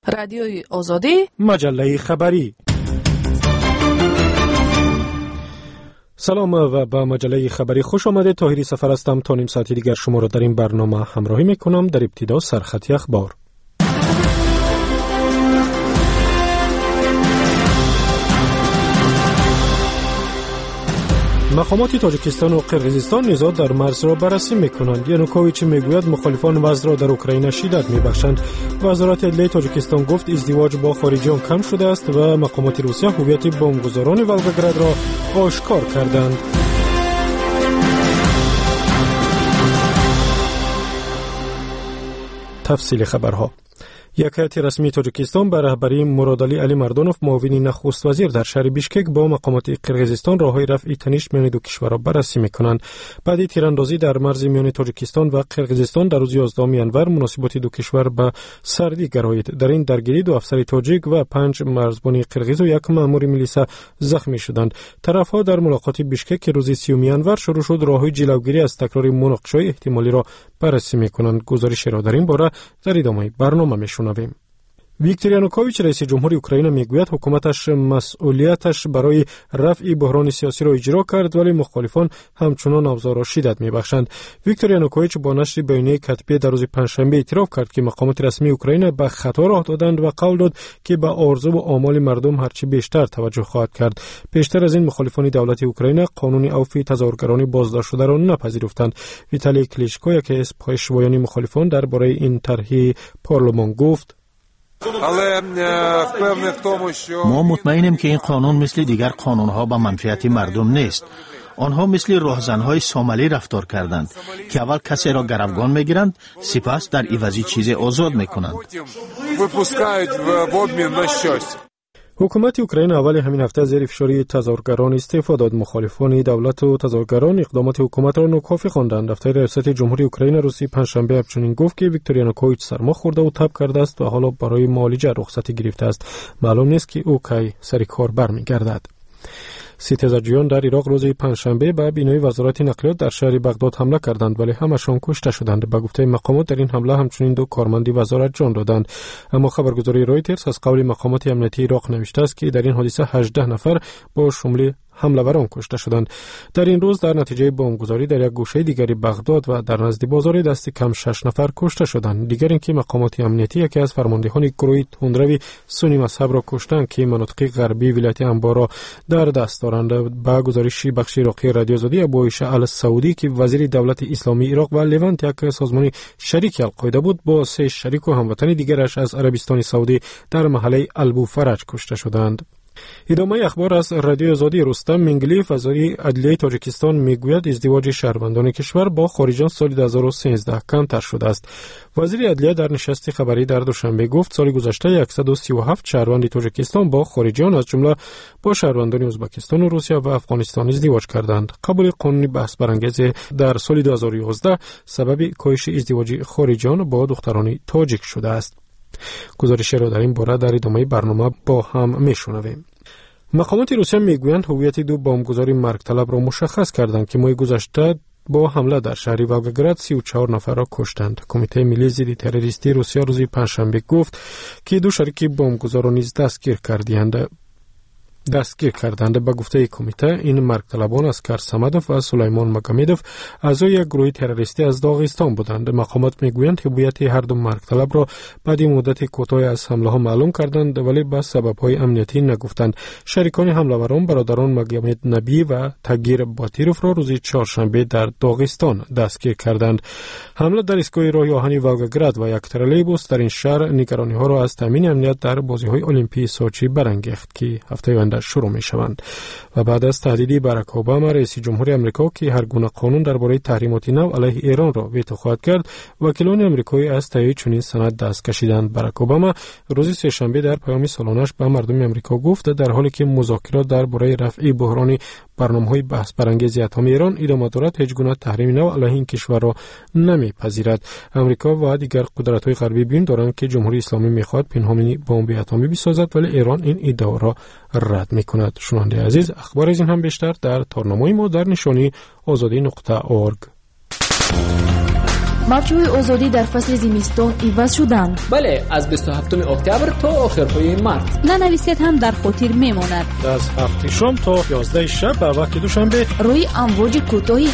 رادیوی آزادی، مجله خبری. سلام و با مجله خبری خوش آمده. طاهری سفر هستم. تا نیم ساعتی دیگر شما را در این برنامه همراهی میکنم. در ابتدا سرخط اخبار. مقامات تاجیکستان و قرقیزستان نزاع در مرز را بررسی میکنند. یانوکوویچ میگوید مخالفان وضع را در اوکراین شدت میبخشند. وزارت عدلیه تاجیکستان گفت ازدواج با خارجیان کم شده است و مقامات روسیه هویت بمبگذاران ولگراد را آشکار کردند. تفصیل خبرها. یک هیئت رسمی تاجیکستان به رهبری مرادعلی علی مردانوف معاون نخست وزیر در شهر بیشکک با مقامات قرقیزستان راههای رفع تنش میان دو کشورها بررسی میکنند. بعد تیراندازی در مرز میان تاجیکستان و قرقیزستان در روز 11 انور مناسبات دو کشور به سردی گرایید. در این درگیری 2 افسر تاجیک و 5 مرزبان قرقیز و 1 مأمور میلیسا زخمی شدند. طرفها در ملاقات بیشکک که روز 30 انور شروع شد راههای جلوگیری از تکرار مناقشه‌های احتمالی را بررسی میکنند. گزارش را در این باره در ادامه برنامه میشنویم. ویکتور یانوکوویچ رئیس جمهوری اوکراین میگوید حکومتش مسئولیتش برای رفع بحران سیاسی را اجرا کرد ولی مخالفان همچنان اوضاع را شدت میبخشند. ویکتور یانوکوویچ با نشر بیانیه کتبی در روز پنجشنبه اعتراف کرد که مقامات رسمی اوکراین به خطا راه دادند و قول داد که به آرزو و آمال مردم هرچی بیشتر توجه خواهد کرد. پیشتر از این مخالفان دولت اوکراین قانون عفو تظاهرگران بازداشت شده را نپذیرفتند. ویتالی کلیچکو یکی از پایشوایان مخالفان درباره این طرح پارلمان گفت: ما مطمئنیم که این قانون مثل دیگر قانونها به منفعت مردم نیست. آنها مثل راهزنهای ساملی رفتار کردند که اول کسی را گروگان میگیرند سپس در عوضی چیز آزاد میکنند. حکومت اوکراین اول همین هفته زیر فشار تظاهرگران استعفا داد. مخالفان دولت و تظاهرگران اقدامات حکومت را ناکافی خواندند. دفتر ریاست جمهوری اوکراین روز پنجشنبه همچنین گفت که ویکتور یانوکوویچ سرما خورده و تب کرده است و حالا برای معالجه رخصتی گرفته است. معلوم نیست که او کی سر کار برمیگردد. ستیزجویان در عراق روز پنجشنبه به بینای وزارت نقلیات در شهر بغداد حمله کردند ولی همشان کشته شدند. به گفته مقامات در این حمله همچنین 2 کارمند وزارت جان دادند. اما خبرگزاری رایترز از قول مقامات امنیتی عراق نوشته است که در این حادثه 18 نفر با شمول حمله‌وران کشته شدند. در این روز در نتیجه بمبگذاری در یک گوشه دیگری بغداد و در نزد بازار دست کم 6 نفر کشته شدند. دیگر اینکه مقامات امنیتی یکی از فرماندهان گروه تندروی سنی مذهب را کشتند که مناطق غربی ولایت انبار را در دست دارند. با گزارش بخش عراقی رادیو آزادی ابو عایشه السعودی که وزیر دولت اسلامی عراق و لوانت یک سازمان شریک القاعده بود با 3 شریک و هموطن دیگرش از عربستان سعودی در محله البوفرج کشته شدند. ادامه اخبار از رادیو آزادی. رستم منگلی وزیر عدلیه تاجیکستان میگوید ازدواج شهروندان کشور با خارجیان سال 2013 کمتر شده است. وزیر عدلیه در نشست خبری در دوشنبه گفت سال گذشته 137 شهروند تاجیکستان با خارجیان از جمله با شهروندان ازبکستان و روسیه و افغانستان ازدواج کردند. قبول قانونی بحث برانگیز در سال 2011 سبب کاهش ازدواج خارجیان با دختران تاجیک شده است. گزارش را در این باره در ادامه برنامه با هم میشنویم. مقامات روسیه میگویند هویت 2 بمبگذار مرگ طلب را مشخص کردند که ماه گذشته با حمله در شهر ولگراد 34 نفر را کشتند. کمیته ملی ضد تروریستی روسیه روز پنجشنبه گفت که 2 شریک بمبگذار را نیز دستگیر کردند. به گفته کمیته این مرگ طلبان اسکر سمدوف و سلیمان مگامیدوف اعضای یک گروه تروریستی از داغستان بودند. مقامات میگویند هویت هر 2 مرگ طلب را بعد مدت کوتاهی از حمله ها معلوم کردند ولی به سبب های امنیتی نگفتند. شریکان حمله‌وران برادران مگامید نبی و تگیر باتیروف را روز چهارشنبه در داغستان دستگیر کردند. حمله در ایستگاه راه آهن ولگراد و یک ترولبوس در این شهر نگرانی ها را از تامین امنیت در بازی‌های المپیک سوچی برانگیخت که هفته آینده شروع می شوند. و بعد از تهدید باراک اوباما رئیس جمهور آمریکا که هر گونه قانون درباره تحریمات نو علیه ایران را ویتو خواهد کرد، وکیلان آمریکایی از تایید چنین سند دست کشیدند. باراک اوباما روز سه‌شنبه در پیام سالانش به مردم آمریکا گفت در حالی که مذاکرات درباره رفع بحران برنامه‌های بحث برانگیز اتم ایران ادامه دارد، هیچ گونه تحریم نو علیه این کشور را نمی‌پذیرد. آمریکا و دیگر قدرت‌های غربی بیان دارند که جمهوری اسلامی می‌خواهد پنهانی بمب اتمی بسازد، ولی ایران این ادعا را رد می‌کند. شنونده عزیز، اخبار از این هم بیشتر در تارنامه ما در نشانی azadi.org. мавҷҳои озодӣ дар фасли зимистон иваз шуданд. бале, аз 27 октябр то охирҳои март. нанависед ҳам дар хотир мемонад. аз 7 шом то 11 шаб ба вақти душанбе рӯи амвоҷи кӯтоҳи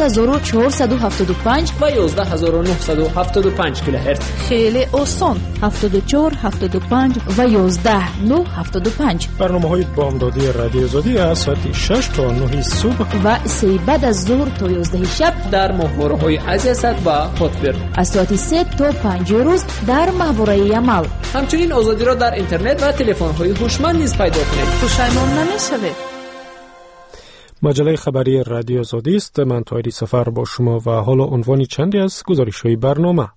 7475 ва 11975 килоҳерц. хеле осон 74 75 ва 11975. барномаҳои бомдодии радиои озодӣ аз соати 6 то 9 субҳ ва сеи баъд аз зуҳр то 11 шаб дар моҳвораҳои азиясад ва хотбир. аз соати 3 то 5 рӯз дар маҳвораи Ямал. ҳамчунин озодиро дар интернет ва телефонҳои ҳушманд низ пайдо кунед. пушаймон намешавед. маҷалаи хабарии радиои озодист. ман тоҳири сафар бо шумо ва ҳоло унвони чанде аз гузоришҳои барнома.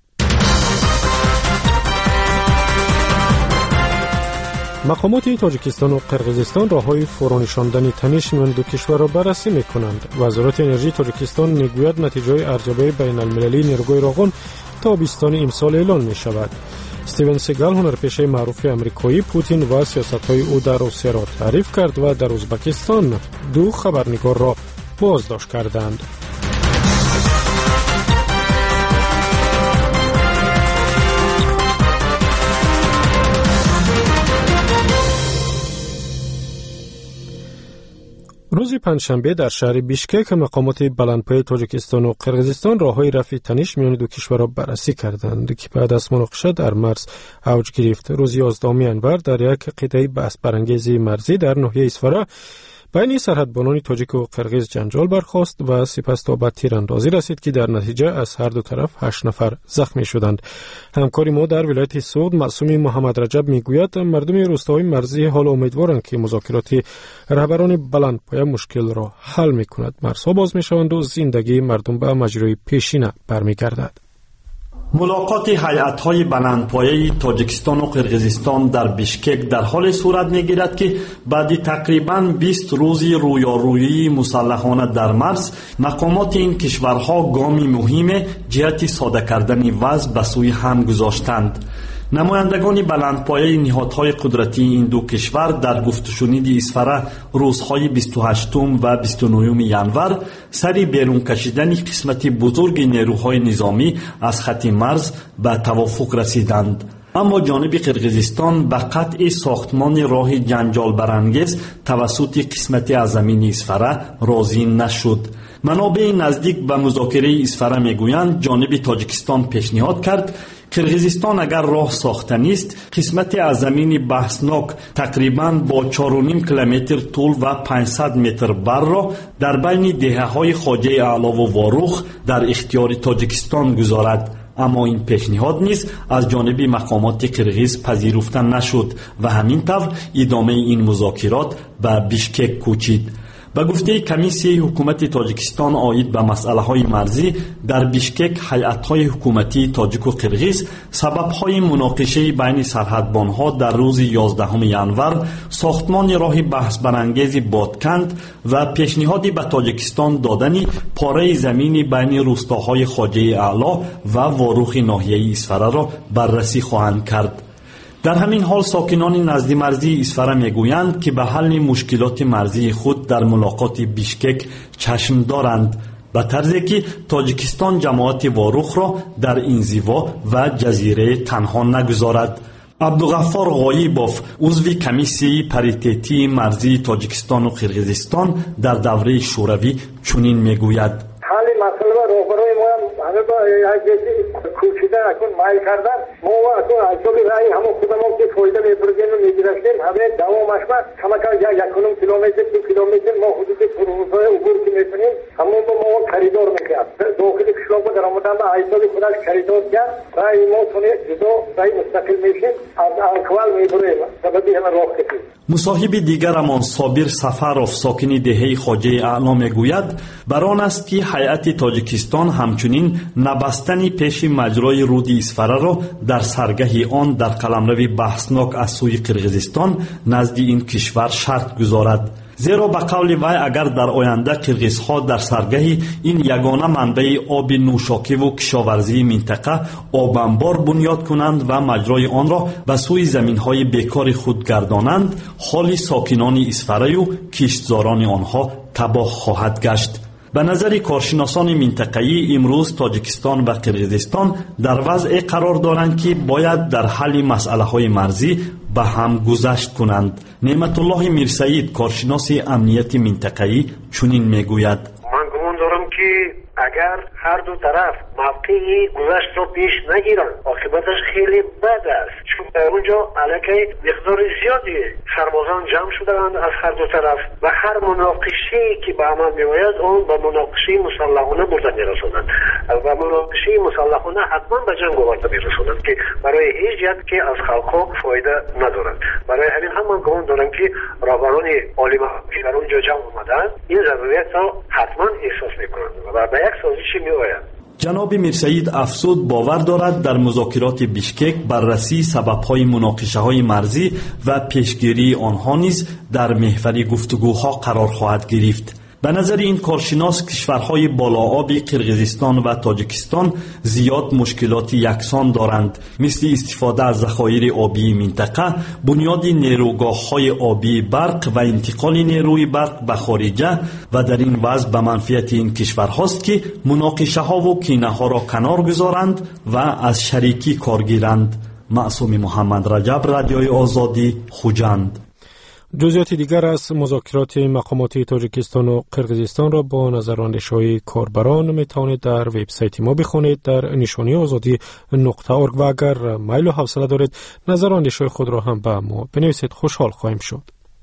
мақомоти тоҷикистону қирғизистон роҳҳои фурӯнишондани таниш миёни ду кишварро баррасӣ мекунанд. вазорати энержии тоҷикистон мегӯяд натиҷаи арзёбии байналмилалии нерӯҳои роғон тобистони имсол эълон мешавад. стивен сегал, ҳунарпешаи маъруфи амрикоӣ, Путин ва сиёсатҳои ӯ дар Русияро таъриф кард ва дар Ӯзбекистон ду хабарнигорро боздошт карданд. рӯзи панҷшанбе дар шаҳри бишкек мақомоти баландпояи тоҷикистону қирғизистон роҳҳои рафъи таниш миёни ду кишварро баррасӣ карданд ки баъд аз муноқиша дар марз авҷ гирифт. рӯзи 11 январ дар як қитъаи баҳсбарангези марзӣ дар ноҳияи Исфара байни сарҳадбонони тоҷику қирғиз ҷанҷол бархост ва сипас то ба тирандозӣ расид ки дар натиҷа аз ҳарду тараф 8 нафар захмӣ шуданд. ҳамкори мо дар вилояти Суд Маъсуми Муҳаммадраҷаб мегӯяд, мардуми рӯстаҳои марзӣ ҳоло умедворанд ки музокироти раҳбарони баландпоя мушкилро ҳал мекунад. марзҳо боз мешаванду зиндагии мардум ба маҷрои пешина бармегардад. ملاقات هیئت‌های بلندپایه تاجیکستان و قرقیزستان در بیشکک در حال صورت می‌گیرد که بعد تقریباً 20 روز رویارویی مسلحانه در مرز، مقامات این کشورها گامی مهم جهت ساده کردن وضع به سوی هم گذاشتند. نمایندگان بلندپایه نهادهای قدرتی این دو کشور در گفت‌وشنید اسفره روزهای 28 و 29 ینور سری بیرون کشیدن قسمت بزرگ نیروهای نظامی از خط مرز به توافق رسیدند. اما جانب قرقیزستان به قطع ساختمان راه جنجال برانگیز توسط قسمتی از زمین اسفره راضی نشد. منابع نزدیک به مذاکره اسفره میگویند جانب تاجیکستان پیشنهاد کرد قرقیزستان اگر راه ساخته نیست قسمتی از زمین بحثناک تقریباً با 4.5 کیلومتر طول و 500 متر بر را در بین دهه‌های خواجه اعلی و واروخ در اختیار تاجیکستان گذارد. اما این پیشنهاد نیز از جانب مقامات قرقیز پذیرفته نشد و همین طور ادامه این مذاکرات به بیشکک کوچید. به گفته کمیسیه حکومت تاجیکستان آید به مسئله‌های مرزی در بیشکک، هیئت‌های حکومتی تاجیک و قرقیز سبب‌های مناقشه بین سرحدبان‌ها در روز 11 ینور ساختمان راه بحث برانگیز بادکند و پیشنهادی به تاجیکستان دادن پاره زمین بین روستاهای خواجه اعلی و واروخ ناحیه اسفره را بررسی خواهند کرد. در همین حال ساکنان نزد مرزی اسفره میگویند که به حل مشکلات مرزی خود در ملاقات بیشکک چشم دارند، به طرزی که تاجیکستان جماعت واروخ را در انزوا و جزیره تنها نگذارد. عبدالغفار غایبوف، عضو کمیسیه پاریتتی مرزی تاجیکستان و قرقیزستان در دوره شوروی چنین میگوید: همه با کوچیده اکن مایل کردن ما و اکن اجابی رای همه خودمون که فایده میبرگیم و میگیرشتیم همه دوامش ما کمکا 1 کیلومتر 2 کیلومتر ما حدود پروژه عبور که میتونیم همون با ما خریدار میکرد داخل کشلاق با در آمدن به اجابی خودش خریدار کرد رای ما تونید جدا رای مستقل میشیم از انکوال میبریم سببی همه راه کشید. مصاحب دیگرمان صابر سفروف ساکن دهه خواجه اعلی میگوید بران است که هیئت تاجیکستان همچنین نبستن پیش مجرای رود اسفره را در سرگه آن در قلمرو بحثناک از سوی قرقیزستان نزد این کشور شرط گذارد. زیرا به قول وی اگر در آینده قرقیزها در سرگه این یگانه منبع آب نوشاکی و کشاورزی منطقه آب انبار بنیاد کنند و مجرای آن را به سوی زمینهای بیکار خود گردانند، حال ساکنان اسفره و کشتزاران آنها تباه خواهد گشت. به نظر کارشناسان منطقه‌ای امروز تاجیکستان و قرقیزستان در وضع قرار دارند که باید در حل مسئله‌های مرزی به هم گذشت کنند. نعمت الله میرسعید کارشناس امنیت منطقه‌ای چنین میگوید: من گمان دارم که اگر هر دو طرف موقعی گذشت رو پیش نگیرن عاقبتش خیلی بد است، چون در اونجا علیه مقدار زیادی سربازان جمع شدند از هر دو طرف و هر مناقشه‌ای که به عمل می‌آید اون به مناقشه مسلحانه برده می‌رسانند و مناقشه مسلحانه حتما به جنگ آورده می‌رسانند که برای هیچ جهت که از خلق‌ها فایده ندارد. برای همین هم من گمان دارم که رهبران عالی که در اونجا جمع آمدند این ضرورت را حتما احساس می‌کنند و به یک سازشی می‌آیند. جناب میرسعید افزود باور دارد در مذاکرات بیشکک بررسی سبب‌های مناقشه‌های مرزی و پیشگیری آنها نیز در محور گفتگوها قرار خواهد گرفت. به نظر این کارشناس کشورهای بالاآب قرقیزستان و تاجیکستان زیاد مشکلات یکسان دارند، مثل استفاده از ذخایر آبی منطقه، بنیاد نیروگاه‌های آبی برق و انتقال نیروی برق به خارجه و در این وضع به منفعت این کشورهاست که مناقشه‌ها و کینه‌ها را کنار گذارند و از شریکی کار گیرند. معصوم محمد رجب، رادیوی آزادی، خوجند. جزئیات دیگر از مذاکرات مقامات تاجیکستان و قرقیزستان را با نظراندیش‌های کاربران میتوانید در وبسایت ما بخوانید در نشانی آزادی.org و اگر میل و حوصله دارید نظراندیش‌های خود را هم به ما بنویسید. خوشحال خواهیم شد.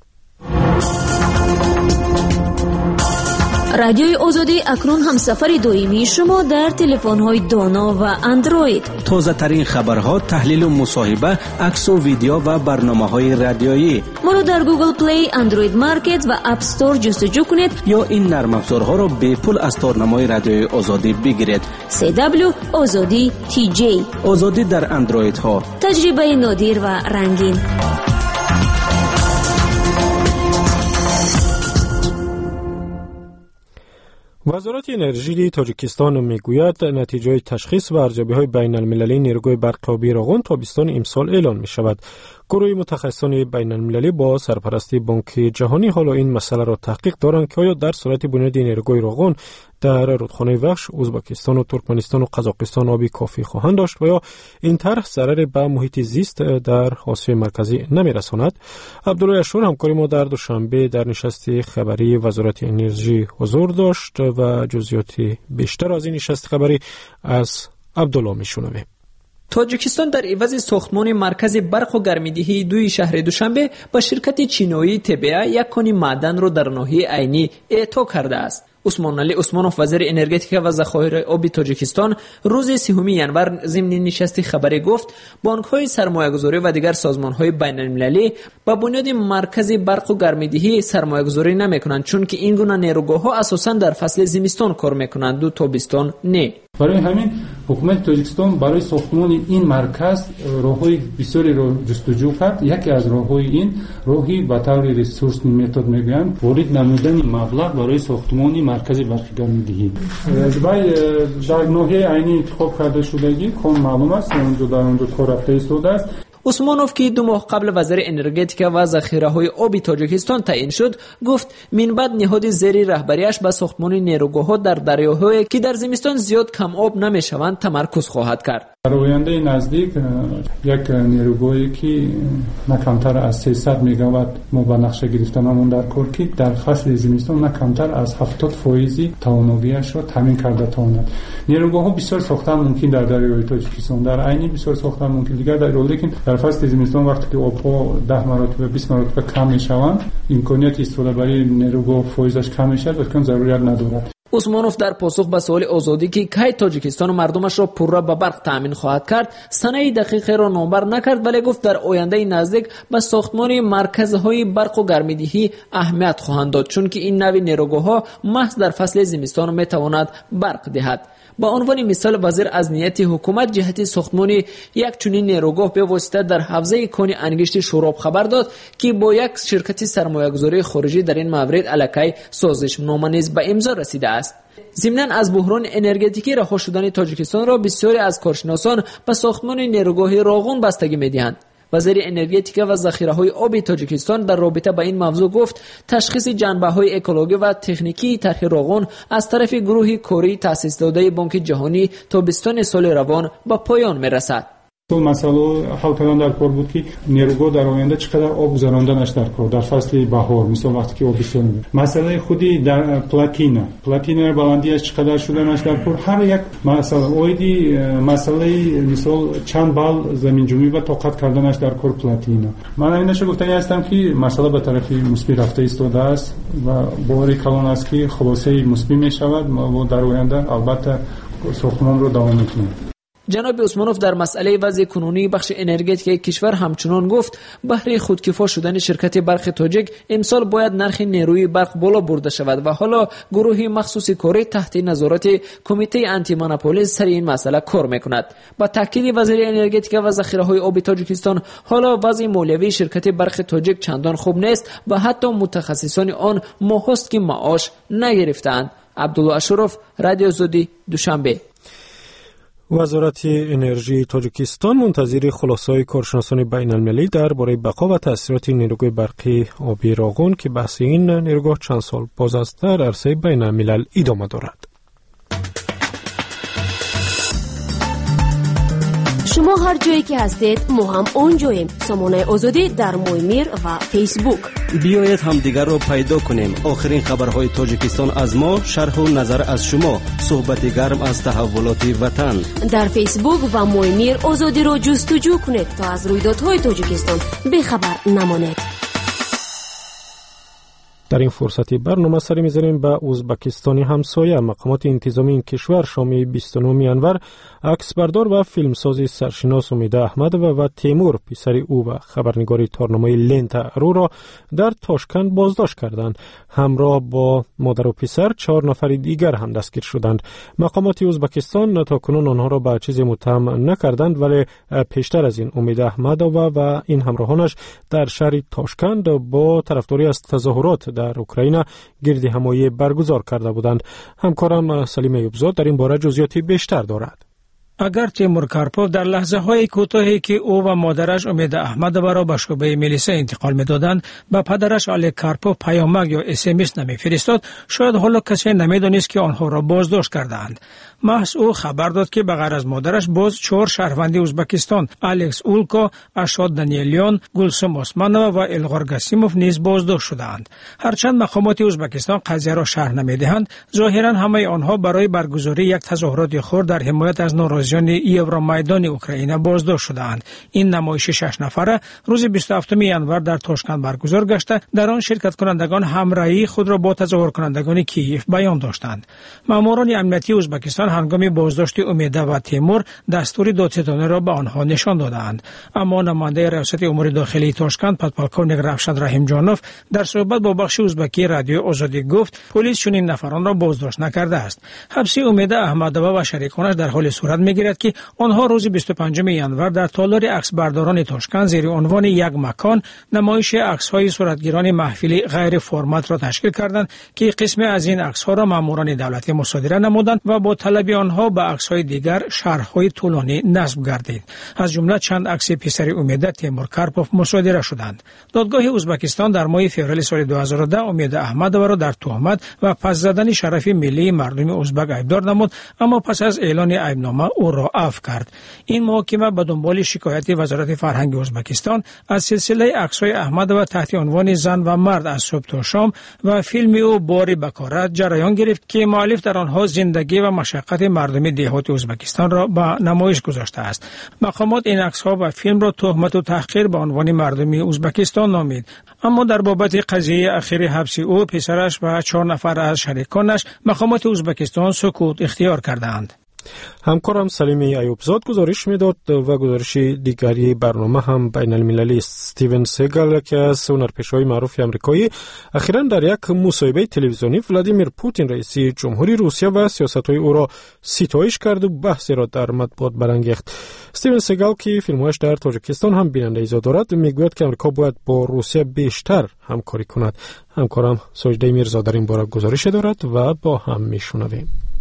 رادیوی آزادی اکنون هم سفر دائمی شما در تلفن‌های دانا و اندروید. تازه ترین خبرها، تحلیل و مصاحبه، عکس و ویدیو و برنامه‌های رادیویی. ما را در گوگل پلی، اندروید مارکت و اپ استور جستجو کنید یا این نرم افزارها را به پول از تارنمای رادیوی آزادی بگیرید. CW آزادی TJ. آزادی در اندروید ها. تجربه نادر و رنگین. وزارت انرژی تاجیکستان میگوید نتیجه تشخیص و ارزیابی‌های بین المللی نیروگاه برق آبی راغون تابستان امسال اعلان می شود. گروه متخصصان بین المللی با سرپرستی بانک جهانی حالا این مسئله را تحقیق دارند که آیا در صورت بنیاد نیروگاه راغون در رودخانه وخش، ازبکستان و ترکمنستان و قزاقستان آبی کافی خواهند داشت و یا این طرح ضرر به محیط زیست در آسیای مرکزی نمی‌رساند. عبدالله اشور همکار ما در دوشنبه در نشست خبری وزارت انرژی حضور داشت و جزئیات بیشتر از این نشست خبری از عبدالله میشنویم. تاجیکستان در عوض ساختمان مرکز برق و گرمایدهی دوی شهر دوشنبه با شرکت چینایی تبع یک کان معدن را در ناحیه عینی اعطا کرده است. عثمان علی عثمانوف وزیر انرژتیک و ذخایر آبی تاجیکستان روز 3 ینور ضمن نشست خبری گفت بانک‌های سرمایه‌گذاری و دیگر سازمان‌های بین‌المللی با بنیاد مرکز برق و گرمایدهی سرمایه‌گذاری نمی‌کنند، چون که این گونه نیروگاه‌ها اساساً در فصل زمستان کار می‌کنند و تابستان نه. برای همین حکومت تاجیکستان برای ساختمان این مرکز راه‌های بسیاری را جستجو کرد. یکی از راه‌های این راهی به طور ریسورس متد میگویند وارد نمودن مبلغ برای ساختمان مرکز برق گرمایدهی. در ناحیه عینی انتخاب کرده شدگی کام معلوم است اونجا در اونجا کار رفته ایستاده است. عثمانوف که 2 ماه قبل وزیر انرژتیک و ذخیره‌های آبی تاجیکستان تعیین شد گفت من بعد نهاد زیر رهبریش به ساختمان نیروگاه‌ها در دریاهایی که در زمستان زیاد کم آب نمی‌شوند تمرکز خواهد کرد. در آینده نزدیک یک نیروگاهی که نه کمتر از 300 مگاوات ما به نقشه گرفتنمون در کار که در فصل زمستان نه کمتر از 70% تواناییش را تامین کرده تواند. نیروگاه‌ها بسیار ساختن ممکن در دریای تاجیکستان در عینی بسیار ساختن ممکن دیگر در لیکن در فصل زمستان وقتی که آب‌ها 10 مرتبه 20 مرتبه کم می‌شوند امکانیت استفاده برای نیروگاه فایزش کم می‌شود و کم ضرورت ندارد. عثمانوف در پاسخ به سوال آزادی که کی تاجیکستان و مردمش را پورا به برق تامین خواهد کرد سنه دقیقی را نامبر نکرد، ولی گفت در آینده نزدیک به ساختمان مرکزهای برق و گرمایدهی اهمیت خواهند داد، چون که این نوع نیروگاه‌ها محض در فصل زمستان میتواند برق دهد. با عنوان مثال وزیر از نیت حکومت جهت ساختمان یک چنین نیروگاه به واسطه در حوزه کان انگشت شوراب خبر داد که با یک شرکت سرمایه‌گذاری خارجی در این مورد علاقه سازشنامه نیز به امضا رسیده است. ضمناً از بحران انرژتیکی رها شدن تاجیکستان را بسیاری از کارشناسان به ساختمان نیروگاه راغون بستگی می‌دهند. وزیر انرژتیک و ذخیره‌های آب تاجیکستان در رابطه با این موضوع گفت تشخیص جنبه‌های اکولوژی و تکنیکی طرح راغون از طرف گروه کره تأسیس داده بانک جهانی تابستان سال روان به پایان می‌رسد. مسئله حل کردن در کار بود که نیروگاه در آینده چقدر آب گذراندنش در کار در فصل بهار، مثلا وقتی که آب بسیار میاد. مسئله خودی در پلاتینا بلندیش چقدر شدنش در کار، هر یک مسئله مثلا چند بال زمین جنبی و طاقت کردنش در کار پلاتینا. من اینش گفتنی هستم که مسئله به طرف مثبت رفته ایستاده است و باوری کلان است که خلاصه مثبت می شود و در آینده البته ساختمان رو دوام می‌کنیم. جناب عثمانوف در مسئله وضع کنونی بخش انرژتیک کشور همچنان گفت بهره خودکفا شدن شرکت برق تاجیک امسال باید نرخ نیروی برق بالا برده شود و حالا گروه مخصوص کره تحت نظارت کمیته آنتی مونوپولی سر این مسئله کار میکند. با تاکید وزیر انرژتیک و ذخیره‌های آب تاجیکستان حالا وضع مالیوی شرکت برق تاجیک چندان خوب نیست و حتی متخصصان آن ماهاست که معاش نگرفتند. عبدالله اشرف، رادیو آزادی، دوشنبه. وزارت انرژی تاجیکستان منتظر خلاصه‌های کارشناسان بین المللی درباره بقا و تأثیرات نیروگاه برقی آبی راغون که بحث این نیروگاه چند سال باز است در عرصه بین الملل ادامه دارد. شما هر جایی که هستید ما هم اونجاییم. سامانه آزادی در مویمیر و فیسبوک. بیایید همدیگر رو پیدا کنیم. آخرین خبرهای تاجیکستان از ما، شرح و نظر از شما، صحبت گرم از تحولات وطن. در فیسبوک و مویمیر آزادی رو جستجو کنید تا از رویدادهای تاجیکستان بیخبر نمانید. در این فرصتی برنامه سری می‌زنیم به ازبکستانی همسایه. مقامات انتظامی این کشور شام 29 انور عکس بردار و فیلمساز سرشناس امید احمد و تیمور پسر او و خبرنگاری تارنامه لنت رو را در تاشکند بازداشت کردند. همراه با مادر و پسر 4 نفر دیگر هم دستگیر شدند. مقامات ازبکستان تاکنون آنها را به چیزی متهم نکردند، ولی پیشتر از این امید احمد و این همراهانش در شهر تاشکند با طرفداری از تظاهرات در اوکراین گردی همایی برگزار کرده بودند. همکارم سلیم ایوبزاد در این باره جزئیاتی بیشتر دارد. اگر تیمور کارپوف در لحظه های کوتاهی که او و مادرش امید احمد را به شعبه میلیسا انتقال می‌دادند به پدرش علی کارپوف پیامک یا SMS نمی‌فرستاد، شاید حالا کسی نمی‌دانست که آنها را بازداشت کردند. محض او خبر داد که به غیر از مادرش باز 4 شهروند ازبکستان، الکس اولکو، اشاد دانیلیان، گلسم اسمانова و الغار گاسیموف نیز بازداشت شدند. هرچند مقامات ازبکستان قضیه را شرح نمی‌دهند، ظاهراً همه آنها برای برگزاری یک تظاهرات خرد در حمایت از ناراضیان یورومیدان اوکراین بازداشت شدند. این نمایش 6 نفره روز 27 ژانویه در تاشکند برگزار گشته، در آن شرکت کنندگان همراهی خود را با تظاهر کنندگان کیف بیان داشتند. ماموران امنیتی ازبکستان هنگام بازداشت امید و تیمور دستور دادستانی را به آنها نشان دادند. اما نماینده ریاست امور داخلی تاشکند پادپالکونیک رفشند رحیمجانوف در صحبت با بخش ازبکی رادیو آزادی گفت پلیس چنین نفران را بازداشت نکرده است. حبس امید احمدova و شریکانش در حال صورت میگیرد که آنها روز 25 ژانویه در تالار عکس برداران تاشکند زیر عنوان یک مکان نمایش عکس‌های صورتگیران محفلی غیر فرمت را تشکیل کردند که قسم از این عکس‌ها را ماموران دولتی مصادره نمودند و با طلب آنها به عکس‌های دیگر شرح‌های طولانی نصب گردید. از جمله چند عکس پسر امید تیمور کارپوف مصادره شدند. دادگاه ازبکستان در ماه فوریه سال 2010 امید احمدova را در تهمت و پس زدن شرف ملی مردم ازبک ایبدار نمود، اما پس از اعلان عیبنامه او را عفو کرد. این محاکمه به دنبال شکایت وزارت فرهنگ ازبکستان از سلسله عکس‌های احمدova تحت عنوان زن و مرد از صبح تا شام و فیلم او باری بکارت جریان گرفت که مؤلف در آنها زندگی و مشقت مردم دهات ازبکستان را به نمایش گذاشته است. مقامات این عکس‌ها و فیلم را تهمت و تحقیر به عنوان مردم ازبکستان نامید. اما در بابت قضیه اخیر حبس او، پسرش و 4 نفر از شریکانش مقامات ازبکستان سکوت اختیار کردند. همکارم سلیم ایوبزاد گزارش میداد و گزارش دیگری برنامه هم بین المللی استیون سیگل که از هنرپیشه‌های معروف آمریکایی اخیراً در یک مصاحبه تلویزیونی ولادیمیر پوتین رئیس جمهوری روسیه و سیاست‌های او را ستایش کرد و بحثی را در مطبوعات برانگیخت. استیون سیگل که فیلم‌هایش در تاجیکستان هم بیننده‌ای دارد میگوید که آمریکا باید با روسیه بیشتر همکاری کند. همکارم سجده میرزا در این باره گزارش دارد و با هم میشنویم.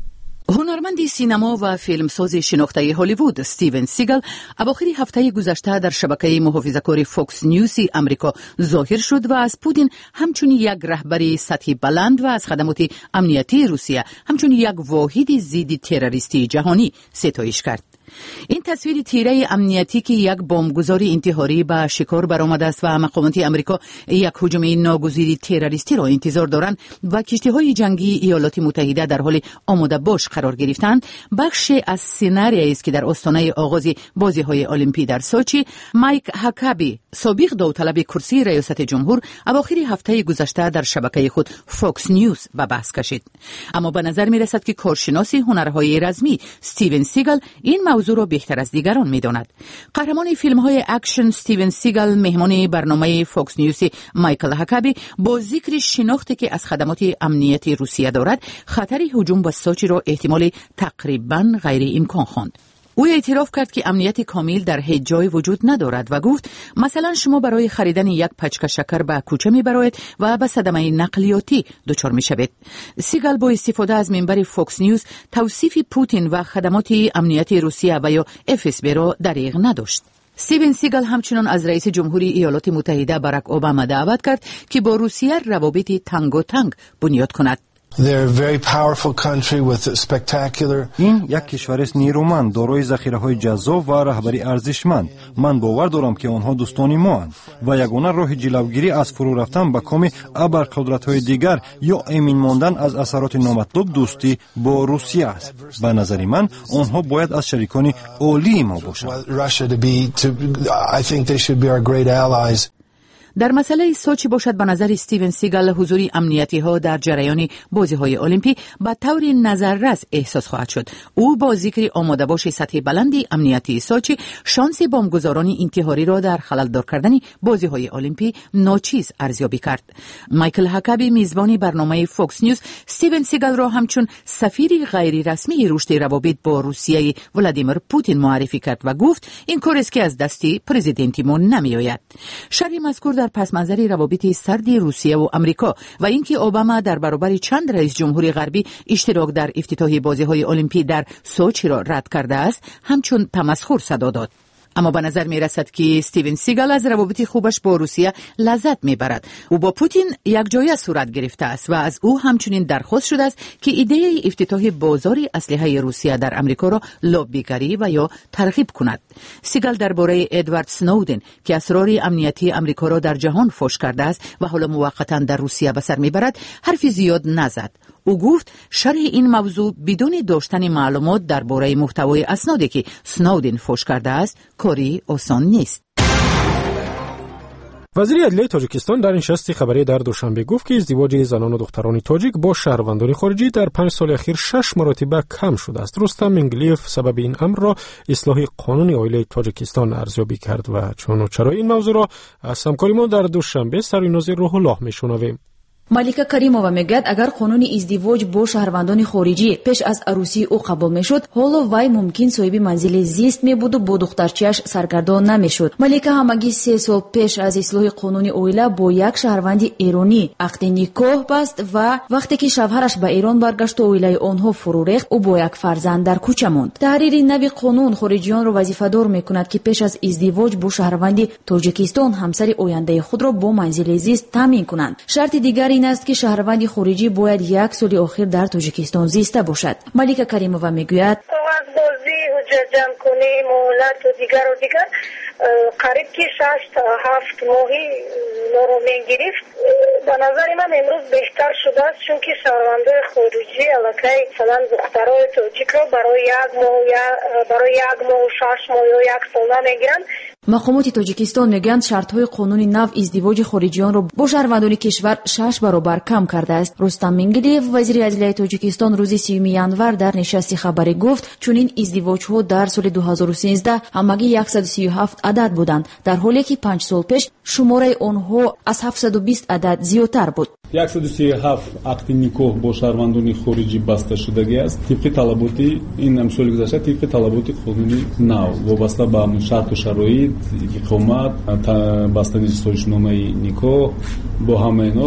هنرمند سینما و فیلمساز شناخته هالیوود استیون سیگل اواخر هفته گذشته در شبکه محافظه‌کار فوکس نیوز آمریکا ظاهر شد و از پوتین همچون یک رهبر سطحی بلند و از خدمات امنیتی روسیه همچون یک واحد ضد تروریستی جهانی ستایش کرد. این تصویر تیره امنیتی که یک بمبگذار انتحاری به شکار برآمده است و مقامات آمریکا یک هجوم ناگزیر تروریستی را انتظار دارند و کشتی‌های جنگی ایالات متحده در حال آماده باش قرار گرفتند، بخش از سناریویی است که در آستانه آغاز بازی‌های المپیک در سوچی مایک هاکابی، سابق داوطلب کرسی ریاست جمهور، اواخر هفته گذشته در شبکه خود فوکس نیوز به بحث کشید. اما به نظر می‌رسد که کارشناس هنرهای رزمی استیون سیگل این موضوع را بهتر از دیگران می‌داند. قهرمان فیلم‌های اکشن استیون سیگل مهمان برنامه فوکس نیوز مایکل هاکابی با ذکر شناختی که از خدمات امنیتی روسیه دارد، خطر هجوم به سوچی را احتمال تقریباً غیر امکان خواند. او اعتراف کرد که امنیت کامل در هیچ جای وجود ندارد و گفت مثلا شما برای خریدن یک پچک شکر به کوچه میبرید و به صدمه نقلیاتی دچار میشوید. سیگل با استفاده از منبر فوکس نیوز توصیف پوتین و خدمات امنیتی روسیه و یا FSB را دریغ نداشت. استیون سیگل همچنان از رئیس جمهوری ایالات متحده باراک اوباما دعوت کرد که با روسیه روابط تنگاتنگ بنیاد کند. این یک کشور است نیرومند دارای ذخیره‌های جذاب و رهبری ارزشمند. من باور دارم که آنها دوستان ماند و یگانه راه جلوگیری از فرو رفتن به کام ابرقدرت‌های دیگر یا امین ماندن از اثرات نامطلوب دوستی با روسیه است. به نظر من آنها باید از شریکان عالی ما باشند. در مسئله سوچی باشد به نظر استیون سیگل حضور امنیتی ها در جریان بازی های المپیک به طور نظررس احساس خواهد شد. او با ذکر آماده باش سطح بلندی امنیتی سوچی شانس بمبگذاران انتحاری را در خللدار کردن بازی های المپیک ناچیز ارزیابی کرد. مایکل هاکابی میزبان برنامه فوکس نیوز استیون سیگل را همچون سفیر غیر رسمی رشد روابط با روسیه ولادیمیر پوتین معرفی کرد و گفت این کار است که از دستی پرزیدنتیمون نمیآید. شرح مذکور در پس منظر روابط سرد روسیه و آمریکا و اینکه اوباما در برابر چند رئیس جمهور غربی اشتراک در افتتاح بازی‌های المپیک در سوچی را رد کرده است، همچون تمسخر صدا داد. اما به نظر می رسد که استیون سیگل از روابط خوبش با روسیه لذت می برد. او با پوتین یک جایه صورت گرفته است و از او همچنین درخواست شده است که ایده افتتاح بازار اسلحه روسیه در امریکا را لابیگری و یا ترغیب کند. سیگل درباره ادوارد سنودن که اسرار امنیتی امریکا را در جهان فاش کرده است و حالا موقتا در روسیه به سر می برد حرفی زیاد نزد. او گفت شرح این موضوع بدون داشتن معلومات درباره محتوای اسنادی که سنودن فاش کرده است کاری آسان نیست. وزیر عدلیه تاجیکستان در نشست خبری در دوشنبه گفت که ازدواج زنان و دختران تاجیک با شهروندان خارجی در 5 سال اخیر 6 مرتبه کم شده است. رستم منگلیف سبب این امر را اصلاح قانون عالی تاجیکستان ارزیابی کرد و چون و چرا این موضوع را از همکار ما در دوشنبه سریناز روح الله میشنویم. ملیکا کریمова میگوید اگر قانون ازدواج با شهروندان خارجی پیش از عروسی او قبول میشد، حالا وی ممکن صاحب منزل زیست میبود و با دخترچه‌اش سرگردان نمیشد. ملیکا همگی 3 سال پیش از اصلاح قانون اویلا با یک شهروند ایرانی عقد نکاح بست و وقتی که شوهرش به ایران برگشت و اویلای آنها فرو ریخت، او با یک فرزند در کوچه ماند. تحریر نوی قانون خارجیان را وظیفه‌دار میکند که پیش از ازدواج با شهروند تاجیکستان همسر آینده خود را با منزل زیست تامین کنند. شرط دیگری این است که شهروند خارجی باید 1 سال آخر در تاجیکستان زیسته باشد. ملیکا کریمова میگوید کاغذبازی، حجت جمع کنی، مهلت و دیگر قریب که 6 تا 7 ماهی نورمین گرفت. به نظر من امروز بهتر شده است چون که شهروندان خارجی الکی مثلا دخترای تاجیک را برای 1 ماه و 6 ماه یا 1 سال نمیگیرند. مقامات تاجیکستان میگویند شرط‌های قانون نو ازدواج خارجیان را با شهروندان کشور 6 برابر کم کرده است. رستم منگلیف وزیر عدلیه تاجیکستان روز 30 ینور در نشست خبری گفت چنین ازدواج‌ها در سال 2013 همگی 137 عدد بودند، در حالی که 5 سال پیش شماره آنها از 720 عدد زیادتر بود. 137 عقد نکاح با شهروندان خارجی بسته شدگی است. طبق طلباتی این امسال گذشته طبق طلبات قانونی نو وابسته به شرط و شرایط اقامت بستنی سازشنامه نکاح با همه اینا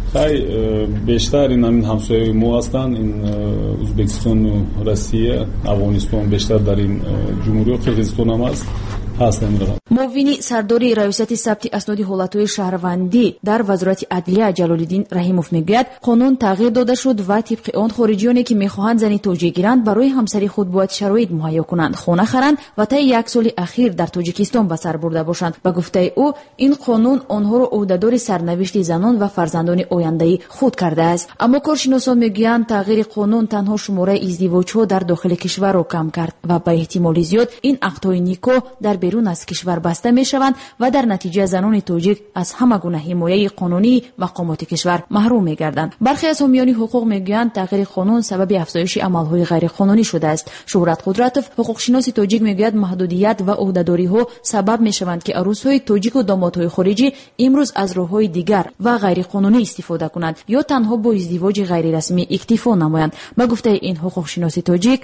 بیشتر این همین همسایه ما هستند، این ازبکستان و روسیه، افغانستان بیشتر در این جمهوری قرقیزستان هم هست. муовини сардори раёсати сабти асноди ҳолатҳои шаҳрвандӣ дар вазорати адлия ҷалолиддин раҳимов мегӯяд, қонун тағйир дода шуд ва тибқи он хориҷиёне ки мехоҳанд зани тоҷик гиранд барои ҳамсари худ бояд шароит муҳайё кунанд, хона харанд ва таи як соли ахир дар тоҷикистон ба сар бурда бошанд. ба гуфтаи ӯ, ин қонун онҳоро ӯҳдадори сарнавишти занон ва фарзандони ояндаи худ кардааст. аммо коршиносон мегӯянд тағйири қонун танҳо шумораи издивоҷҳо дар дохили кишварро кам кард ва ба эҳтимоли зиёд ин ақтҳои никоҳ дар берун аз кишвар баста мешаванд ва дар натиҷа занони тоҷик аз ҳама гуна ҳимояи қонунии мақомоти кишвар маҳрум мегарданд. бархе аз ҳомиёни ҳуқуқ мегӯянд тағйири қонун сабаби афзоиши амалҳои ғайриқонунӣ шудааст. шуҳрат қудратов, ҳуқуқшиноси тоҷик, мегӯяд маҳдудият ва ӯҳдадориҳо сабаб мешаванд ки арӯсҳои тоҷику домодҳои хориҷӣ имрӯз аз роҳҳои дигар ва ғайриқонунӣ истифода кунанд ё танҳо бо издивоҷи ғайрирасмӣ иктифо намоянд. ба гуфтаи ин ҳуқуқшиноси тоҷик,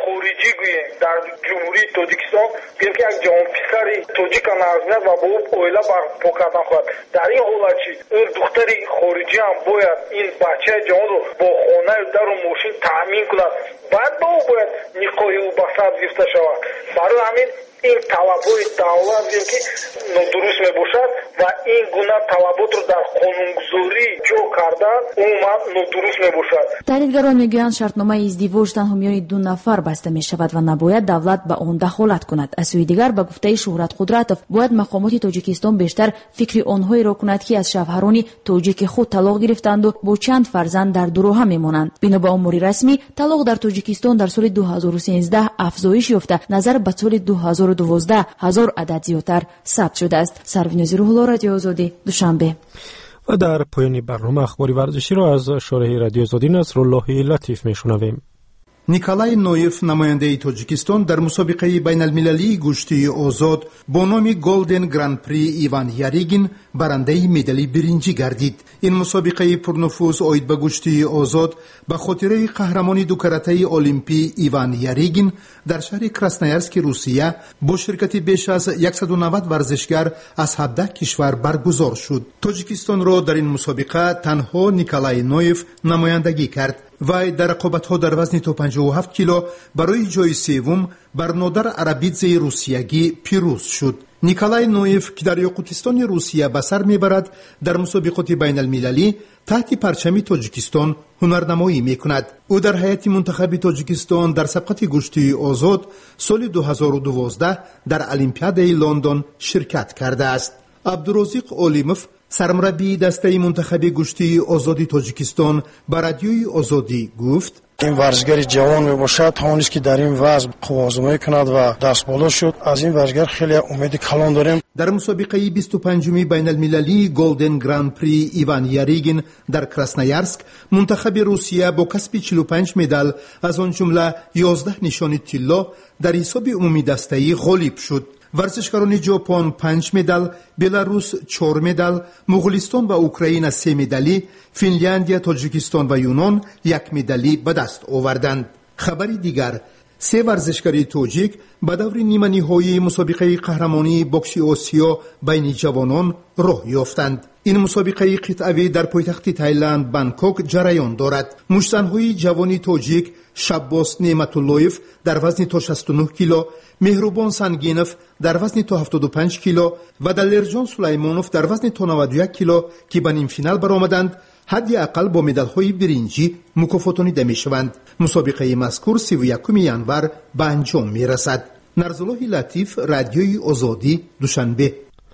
در جمهوری تاجیکستان بگیم که یک جوان پسری تاجیک نازمیاد و با او اویلا برپا کردن خواهد. در این حالت چی اون دختری خارجی هم باید این بچه جوان رو با خانه در و ماشین تامین کند، بعد با او باید نکاح او به سر گرفته شود. برای همین این طلب‌های دولت که نادرست میباشد و این گونه طلبات رو در قانونگذاری جا کردن عموما نادرست میباشد. таҳлилгарон мегӯянд шартномаи издивоҷ танҳо миёни ду нафар баста мешавад ва набояд давлат ба он дахолат кунад. аз сӯи дигар, ба гуфтаи шуҳрат қудратов, бояд мақомоти тоҷикистон бештар фикри онҳоеро кунад ки аз шавҳарони тоҷики худ талоқ гирифтанду бо чанд фарзанд дар дуроҳа мемонанд. бино ба омори расмӣ, талоқ дар тоҷикистон дар соли 2013 афзоиш ёфта, назар ба соли 2012 1000 адад зиёдтар сабт шудааст. сарвинози рӯҳулло, радиои озодӣ, душанбе. و در پایان برنامه اخباری ورزشی را از شارح رادیو آزادی نصرالله لطیف میشنویم. نیکالای نویف نماینده تاجیکستان در مسابقه بین المللی گشتی آزاد با نام گلدن گراند پری ایوان یاریگین برنده مدال برنجی گردید. این مسابقه پرنفوذ آید به گشتی آزاد به خاطر قهرمان دو کرته المپی ایوان یاریگین در شهر کراسنایارسک روسیه با شرکت بیش از 190 ورزشگر از 17 کشور برگزار شد. تاجیکستان را در این مسابقه تنها نیکالای نویف نمایندگی کرد. وی در رقابت‌ها در وزن تا 57 کیلو برای جای سوم بر نادر عربیدزه روسیگی پیروز شد. نیکالای نویف که در یاقوتستان روسیه به سر میبرد، در مسابقات بین المللی تحت پرچم تاجیکستان هنرنمایی میکند. او در هیئت منتخب تاجیکستان در سبقت گشتی آزاد سال 2012 در المپیادای لندن شرکت کرده است. عبدالرزاق علیموف، سرمربی دسته منتخب گشتی آزادی تاجیکستان، به رادیوی آزادی گفت: این ورزشگر جوان میباشد، توانست که در این وزن قوازآزمایی کند و دست بالا شد. از این ورزشگر خیلی امید کلان داریم. در مسابقه 25 بین المللی گلدن گراند پری ایوان یاریگین در کراسنایارسک، منتخب روسیه با کسب 45 مدال از آن جمله 11 نشان طلا در حساب عمومی دسته‌ای غالب شد. ورزشکاران ژاپن 5 مدال، بلاروس 4 مدال، مغولستان و اوکراین 3 مدالی، فنلاندیا، تاجیکستان و یونان 1 مدالی به دست آوردند. خبری دیگر، 3 ورزشکار تاجیک به دور نیمه نهایی مسابقه قهرمانی بوکس آسیا بین جوانان راه یافتند. این مسابقه قطعه‌ای در پایتخت تایلند بانکوک جریان دارد. مشت‌های جوانی تاجیک شباس نعمت‌اللهیف در وزن تا 69 کیلو، مهربان سنگینوف در وزن تا 75 کیلو و دلرجان سلیمانوف در وزن تا 91 کیلو که به نیم فینال برآمدند، حد اقل با مدال‌های برنجی مکافاتانیده می‌شوند. مسابقه مذکور 31 ژانویه به انجام می‌رسد. نرزالله لطیف، رادیوی آزادی، دوشنبه.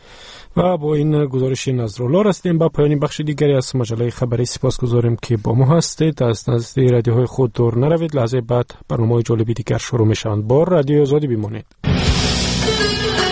و با این گزارش نظرالله رسیدیم به پایان بخش دیگری از مجله خبری. سپاسگزاریم که با ما هستید. از نزد رادیوهای خود دور نروید. لحظه بعد برنامه‌های جالبی دیگر شروع می‌شوند. با رادیو آزادی بمانید.